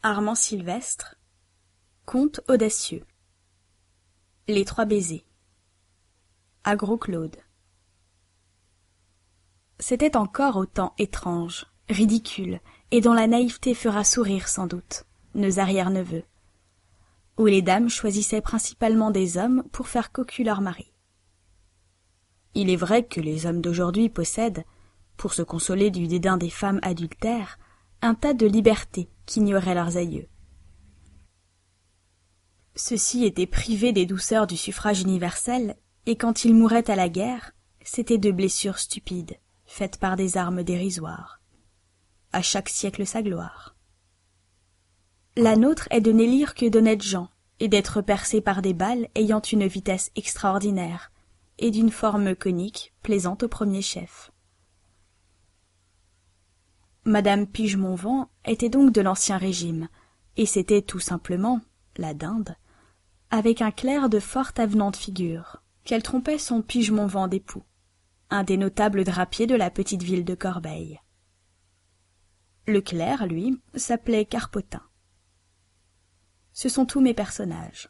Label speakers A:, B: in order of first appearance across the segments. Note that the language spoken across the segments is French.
A: Armand Sylvestre. Conte audacieux. Les 3 baisers. À Gros-Claude. C'était encore au temps étrange, ridicule, et dont la naïveté fera sourire sans doute nos arrière-neveux, où les dames choisissaient principalement des hommes pour faire cocu leur mari. Il est vrai que les hommes d'aujourd'hui possèdent, pour se consoler du dédain des femmes adultères, un tas de libertés qu'ignoraient leurs aïeux. Ceux-ci étaient privés des douceurs du suffrage universel, et quand ils mouraient à la guerre, c'étaient de blessures stupides, faites par des armes dérisoires. À chaque siècle sa gloire. La nôtre est de n'élire que d'honnêtes gens, et d'être percés par des balles ayant une vitesse extraordinaire, et d'une forme conique, plaisante au premier chef. Madame Pigemonvent était donc de l'ancien régime, et c'était tout simplement la dinde, avec un clerc de fort avenante figure, qu'elle trompait son Pigemonvent d'époux, un des notables drapiers de la petite ville de Corbeil. Le clerc, lui, s'appelait Carpotin. Ce sont tous mes personnages.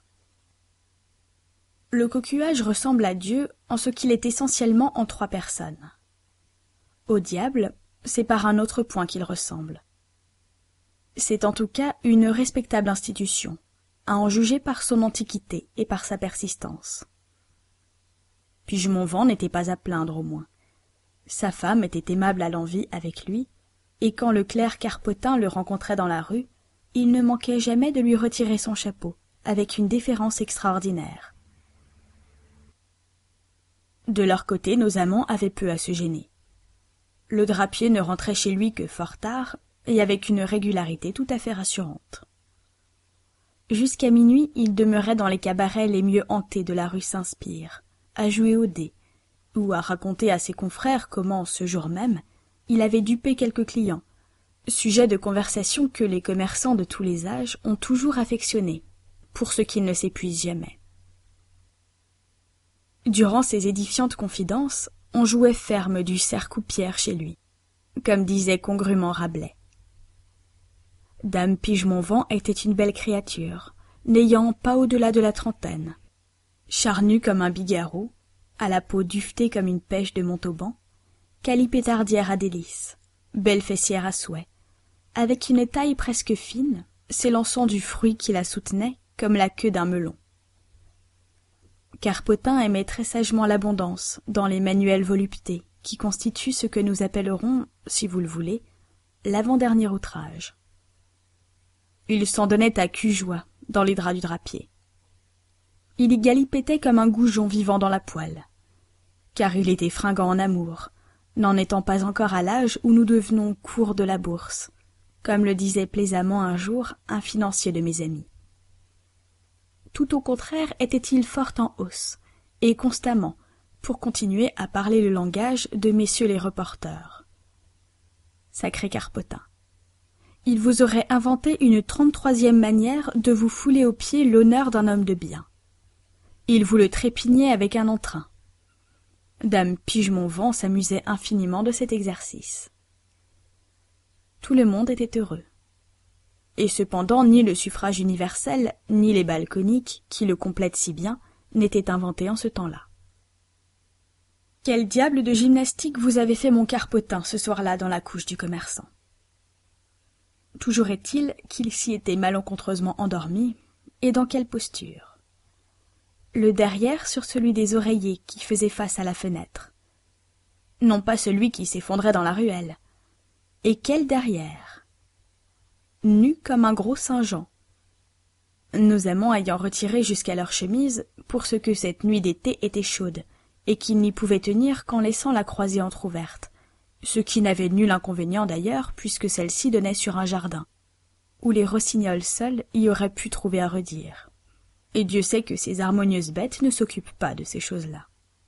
A: Le cocuage ressemble à Dieu en ce qu'il est essentiellement en 3 personnes. Au diable, c'est par un autre point qu'il ressemble. C'est en tout cas une respectable institution, à en juger par son antiquité et par sa persistance. Pigemonvent n'était pas à plaindre au moins. Sa femme était aimable à l'envi avec lui, et quand le clerc Carpotin le rencontrait dans la rue, il ne manquait jamais de lui retirer son chapeau, avec une déférence extraordinaire. De leur côté, nos amants avaient peu à se gêner. Le drapier ne rentrait chez lui que fort tard, et avec une régularité tout à fait rassurante. Jusqu'à minuit, il demeurait dans les cabarets les mieux hantés de la rue Saint-Spire, à jouer aux dés, ou à raconter à ses confrères comment, ce jour même, il avait dupé quelques clients, sujet de conversation que les commerçants de tous les âges ont toujours affectionné, pour ce qu'ils ne s'épuisent jamais. Durant ces édifiantes confidences, on jouait ferme du cercle-pierre chez lui, comme disait congrument Rabelais. Dame Pigemonvent était une belle créature, n'ayant pas au-delà de la trentaine, charnue comme un bigarreau, à la peau duvetée comme une pêche de Montauban, calipétardière à délices, belle fessière à souhait, avec une taille presque fine, s'élançant du fruit qui la soutenait comme la queue d'un melon. Carpotin aimait très sagement l'abondance dans les manuelles voluptés qui constituent ce que nous appellerons, si vous le voulez, l'avant-dernier outrage. Il s'en donnait à cul-joie dans les draps du drapier. Il y galipettait comme un goujon vivant dans la poêle, car il était fringant en amour, n'en étant pas encore à l'âge où nous devenons cours de la bourse, comme le disait plaisamment un jour un financier de mes amis. Tout au contraire était-il fort en hausse, et constamment, pour continuer à parler le langage de messieurs les reporters. Sacré Carpotin. Il vous aurait inventé une 33e manière de vous fouler aux pieds l'honneur d'un homme de bien. Il vous le trépignait avec un entrain. Dame Pigemonvent s'amusait infiniment de cet exercice. Tout le monde était heureux. Et cependant ni le suffrage universel, ni les bals coniques, qui le complètent si bien, n'étaient inventés en ce temps-là. Quel diable de gymnastique vous avez fait mon Carpotin ce soir-là dans la couche du commerçant? Toujours est-il qu'il s'y était malencontreusement endormi, et dans quelle posture? Le derrière sur celui des oreillers qui faisait face à la fenêtre. Non pas celui qui s'effondrait dans la ruelle. Et quel derrière? Nu comme un gros Saint-Jean. Nos amants ayant retiré jusqu'à leur chemise, pour ce que cette nuit d'été était chaude, et qu'ils n'y pouvaient tenir qu'en laissant la croisée entr'ouverte, ce qui n'avait nul inconvénient d'ailleurs, puisque celle-ci donnait sur un jardin, où les rossignols seuls y auraient pu trouver à redire. Et Dieu sait que ces harmonieuses bêtes ne s'occupent pas de ces choses-là.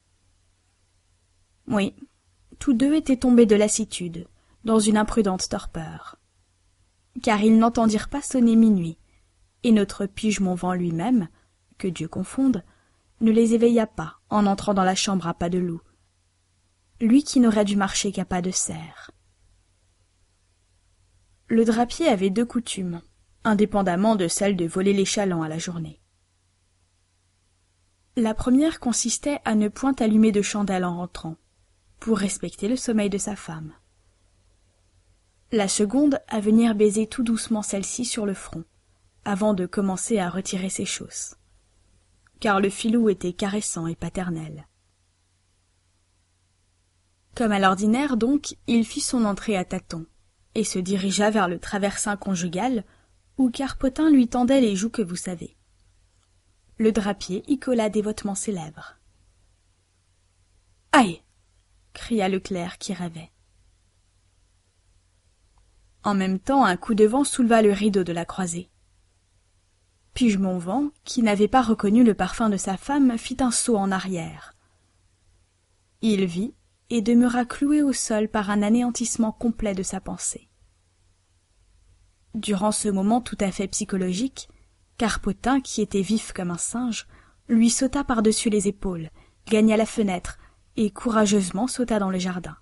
A: Oui, tous deux étaient tombés de lassitude, dans une imprudente torpeur. Car ils n'entendirent pas sonner minuit, et notre Pigemonvent lui-même, que Dieu confonde, ne les éveilla pas en entrant dans la chambre à pas de loup, lui qui n'aurait dû marcher qu'à pas de cerf. Le drapier avait 2 coutumes, indépendamment de celle de voler les chalands à la journée. La première consistait à ne point allumer de chandelle en rentrant, pour respecter le sommeil de sa femme. La seconde à venir baiser tout doucement celle-ci sur le front, avant de commencer à retirer ses chausses, car le filou était caressant et paternel. Comme à l'ordinaire donc, il fit son entrée à tâtons, et se dirigea vers le traversin conjugal, où Carpotin lui tendait les joues que vous savez. Le drapier y colla dévotement ses lèvres. « Aïe !» cria le clerc qui rêvait. En même temps, un coup de vent souleva le rideau de la croisée. Pigemonvent, qui n'avait pas reconnu le parfum de sa femme, fit un saut en arrière. Il vit et demeura cloué au sol par un anéantissement complet de sa pensée. Durant ce moment tout à fait psychologique, Carpotin, qui était vif comme un singe, lui sauta par-dessus les épaules, gagna la fenêtre et courageusement sauta dans le jardin.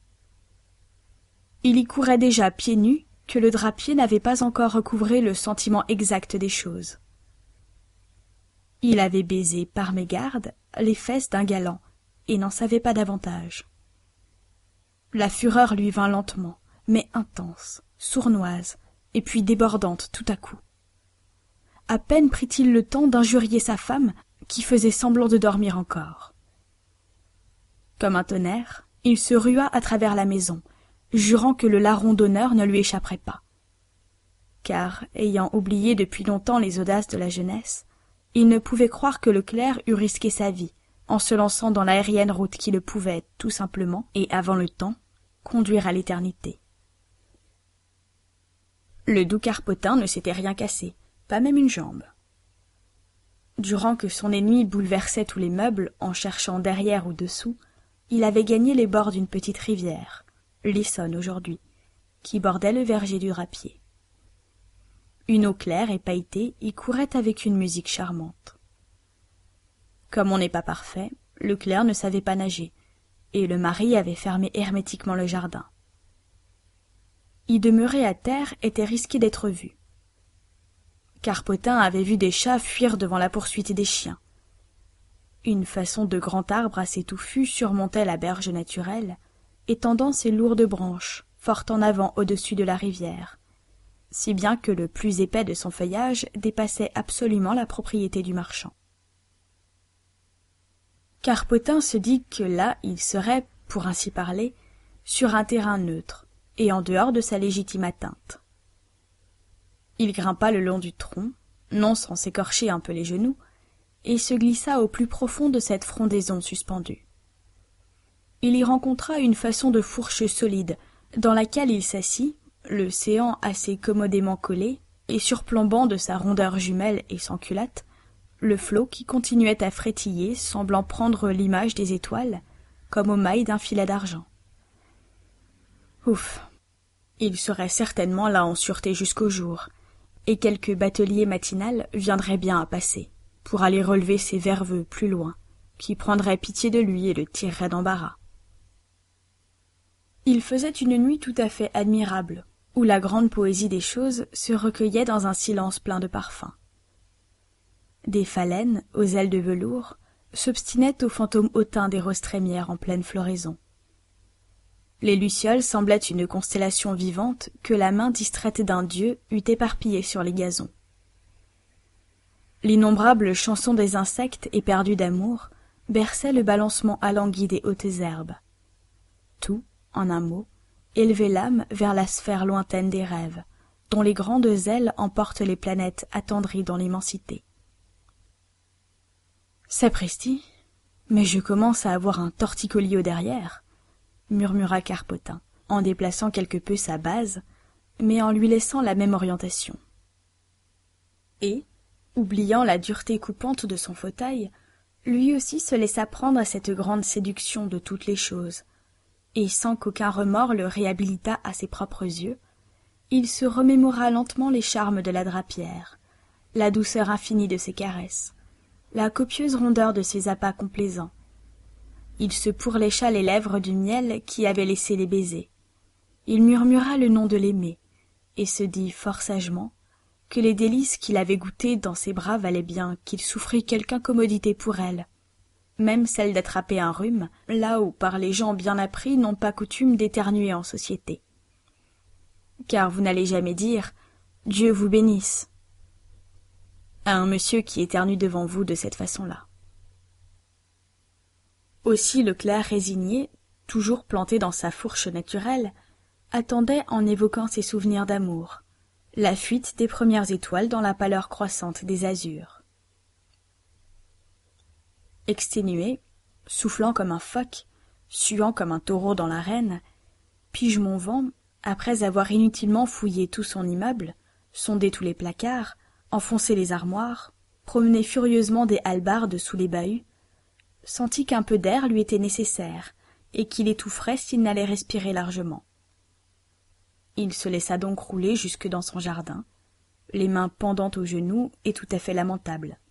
A: Il y courait déjà pieds nus que le drapier n'avait pas encore recouvré le sentiment exact des choses. Il avait baisé par mégarde les fesses d'un galant et n'en savait pas davantage. La fureur lui vint lentement, mais intense, sournoise, et puis débordante tout à coup. À peine prit-il le temps d'injurier sa femme, qui faisait semblant de dormir encore. Comme un tonnerre, il se rua à travers la maison, jurant que le larron d'honneur ne lui échapperait pas. Car, ayant oublié depuis longtemps les audaces de la jeunesse, il ne pouvait croire que le clerc eût risqué sa vie, en se lançant dans l'aérienne route qui le pouvait, tout simplement, et avant le temps, conduire à l'éternité. Le doux Carpotin ne s'était rien cassé, pas même une jambe. Durant que son ennemi bouleversait tous les meubles en cherchant derrière ou dessous, il avait gagné les bords d'une petite rivière, l'Essonne aujourd'hui, qui bordait le verger du drapier. Une eau claire et pailletée y courait avec une musique charmante. Comme on n'est pas parfait, le clerc ne savait pas nager, et le mari avait fermé hermétiquement le jardin. Y demeurer à terre était risqué d'être vu. Carpotin avait vu des chats fuir devant la poursuite des chiens. Une façon de grand arbre assez touffu surmontait la berge naturelle, étendant ses lourdes branches, fort en avant au-dessus de la rivière, si bien que le plus épais de son feuillage dépassait absolument la propriété du marchand. Carpotin se dit que là il serait, pour ainsi parler, sur un terrain neutre, et en dehors de sa légitime atteinte. Il grimpa le long du tronc, non sans s'écorcher un peu les genoux, et se glissa au plus profond de cette frondaison suspendue. Il y rencontra une façon de fourche solide, dans laquelle il s'assit, le séant assez commodément collé, et surplombant de sa rondeur jumelle et sans culotte, le flot qui continuait à frétiller, semblant prendre l'image des étoiles, comme au mailles d'un filet d'argent. Ouf! Il serait certainement là en sûreté jusqu'au jour, et quelque batelier matinal viendrait bien à passer, pour aller relever ses verveux plus loin, qui prendraient pitié de lui et le tireraient d'embarras. Il faisait une nuit tout à fait admirable, où la grande poésie des choses se recueillait dans un silence plein de parfums. Des phalènes, aux ailes de velours, s'obstinaient aux fantômes hautains des roses trémières en pleine floraison. Les lucioles semblaient une constellation vivante que la main distraite d'un dieu eût éparpillée sur les gazons. L'innombrable chanson des insectes éperdus d'amour berçait le balancement alangui des hautes herbes. Tout, en un mot, élevait l'âme vers la sphère lointaine des rêves, dont les grandes ailes emportent les planètes attendries dans l'immensité. « Sapristi, mais je commence à avoir un torticolis au derrière !» murmura Carpotin, en déplaçant quelque peu sa base, mais en lui laissant la même orientation. Et, oubliant la dureté coupante de son fauteuil, lui aussi se laissa prendre à cette grande séduction de toutes les choses, et sans qu'aucun remords le réhabilitât à ses propres yeux, il se remémora lentement les charmes de la drapière, la douceur infinie de ses caresses, la copieuse rondeur de ses appas complaisants. Il se pourlécha les lèvres du miel qui avait laissé les baisers. Il murmura le nom de l'aimé, et se dit fort sagement que les délices qu'il avait goûtées dans ses bras valaient bien qu'il souffrît quelque incommodité pour elle, même celle d'attraper un rhume, là où par les gens bien appris n'ont pas coutume d'éternuer en société. Car vous n'allez jamais dire « Dieu vous bénisse » à un monsieur qui éternue devant vous de cette façon-là. Aussi le clerc résigné, toujours planté dans sa fourche naturelle, attendait en évoquant ses souvenirs d'amour, la fuite des premières étoiles dans la pâleur croissante des azurs. Exténué, soufflant comme un phoque, suant comme un taureau dans l'arène, Pigemonvent, après avoir inutilement fouillé tout son immeuble, sondé tous les placards, enfoncé les armoires, promené furieusement des hallebardes sous les bahuts, sentit qu'un peu d'air lui était nécessaire et qu'il étoufferait s'il n'allait respirer largement. Il se laissa donc rouler jusque dans son jardin, les mains pendantes aux genoux et tout à fait lamentable.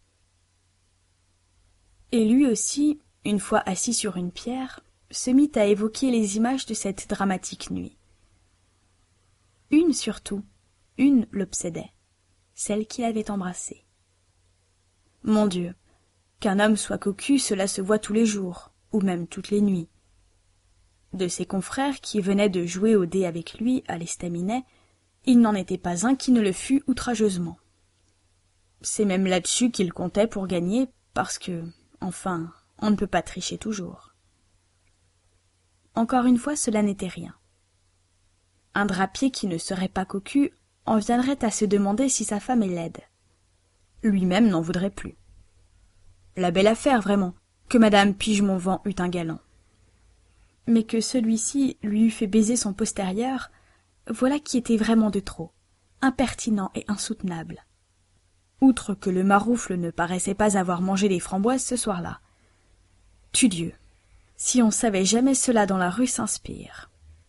A: Et lui aussi, une fois assis sur une pierre, se mit à évoquer les images de cette dramatique nuit. Une surtout, une l'obsédait, celle qu'il avait embrassée. Mon Dieu, qu'un homme soit cocu, cela se voit tous les jours, ou même toutes les nuits. De ses confrères qui venaient de jouer au dé avec lui à l'estaminet, il n'en était pas un qui ne le fût outrageusement. C'est même là-dessus qu'il comptait pour gagner, parce que, enfin, on ne peut pas tricher toujours. Encore une fois, cela n'était rien. Un drapier qui ne serait pas cocu en viendrait à se demander si sa femme est laide. Lui-même n'en voudrait plus. La belle affaire, vraiment, que madame Pigemonvent eût un galant. Mais que celui-ci lui eût fait baiser son postérieur, voilà qui était vraiment de trop, impertinent et insoutenable. Outre que le maroufle ne paraissait pas avoir mangé des framboises ce soir-là. Tudieu, si on savait jamais cela dans la rue Saint-Spire.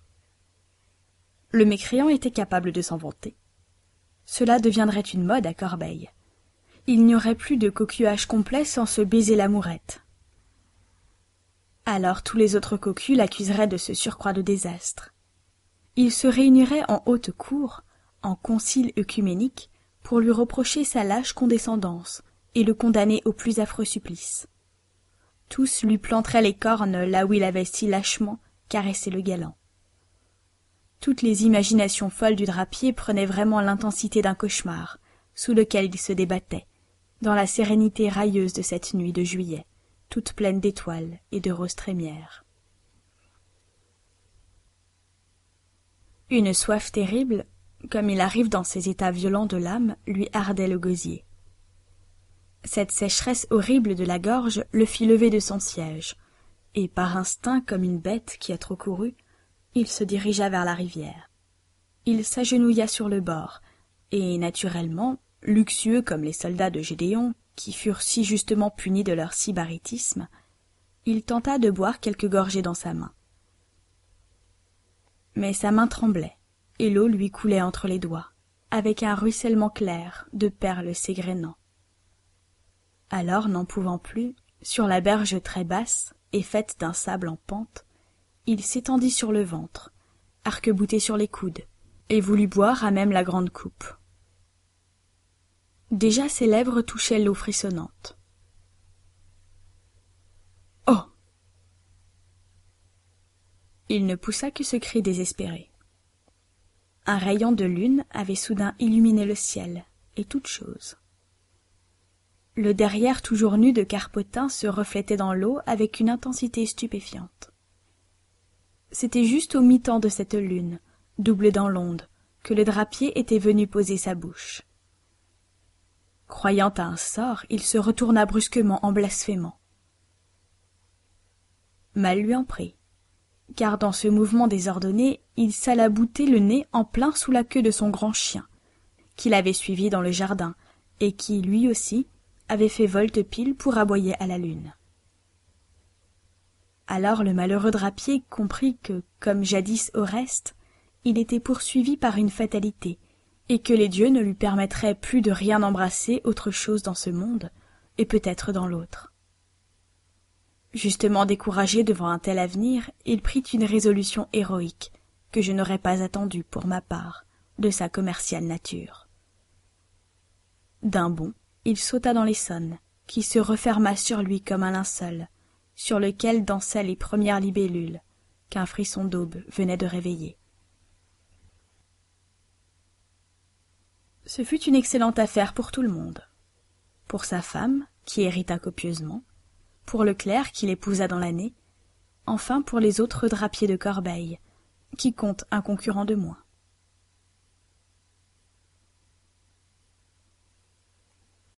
A: Le mécréant était capable de s'en vanter. Cela deviendrait une mode à Corbeil. Il n'y aurait plus de cocuage complet sans se baiser l'amourette. Alors tous les autres cocus l'accuseraient de ce surcroît de désastre. Ils se réuniraient en haute cour, en concile œcuménique, pour lui reprocher sa lâche condescendance et le condamner au plus affreux supplice. Tous lui planteraient les cornes là où il avait si lâchement caressé le galant. Toutes les imaginations folles du drapier prenaient vraiment l'intensité d'un cauchemar, sous lequel il se débattait, dans la sérénité railleuse de cette nuit de juillet, toute pleine d'étoiles et de roses trémières. Une soif terrible, comme il arrive dans ces états violents de l'âme, lui ardait le gosier. Cette sécheresse horrible de la gorge le fit lever de son siège, et par instinct, comme une bête qui a trop couru, il se dirigea vers la rivière. Il s'agenouilla sur le bord, et naturellement, luxueux comme les soldats de Gédéon, qui furent si justement punis de leur sybaritisme, il tenta de boire quelques gorgées dans sa main. Mais sa main tremblait, et l'eau lui coulait entre les doigts, avec un ruissellement clair de perles s'égrénant. Alors, n'en pouvant plus, sur la berge très basse et faite d'un sable en pente, il s'étendit sur le ventre, arc-bouté sur les coudes, et voulut boire à même la grande coupe. Déjà ses lèvres touchaient l'eau frissonnante. « Oh !» Il ne poussa que ce cri désespéré. Un rayon de lune avait soudain illuminé le ciel et toute chose. Le derrière toujours nu de Carpotin se reflétait dans l'eau avec une intensité stupéfiante. C'était juste au mi-temps de cette lune, doublée dans l'onde, que le drapier était venu poser sa bouche. Croyant à un sort, il se retourna brusquement en blasphémant. Mal lui en prit, car dans ce mouvement désordonné, il s'alla bouter le nez en plein sous la queue de son grand chien, qu'il avait suivi dans le jardin, et qui, lui aussi, avait fait volte-pile pour aboyer à la lune. Alors le malheureux drapier comprit que, comme jadis Oreste, il était poursuivi par une fatalité, et que les dieux ne lui permettraient plus de rien embrasser autre chose dans ce monde, et peut-être dans l'autre. Justement découragé devant un tel avenir, il prit une résolution héroïque, que je n'aurais pas attendue, pour ma part, de sa commerciale nature. D'un bond, il sauta dans l'Essonne, qui se referma sur lui comme un linceul, sur lequel dansaient les premières libellules, qu'un frisson d'aube venait de réveiller. Ce fut une excellente affaire pour tout le monde. Pour sa femme, qui hérita copieusement, pour le clerc qui l'épousa dans l'année, enfin pour les autres drapiers de Corbeil, qui comptent un concurrent de moins.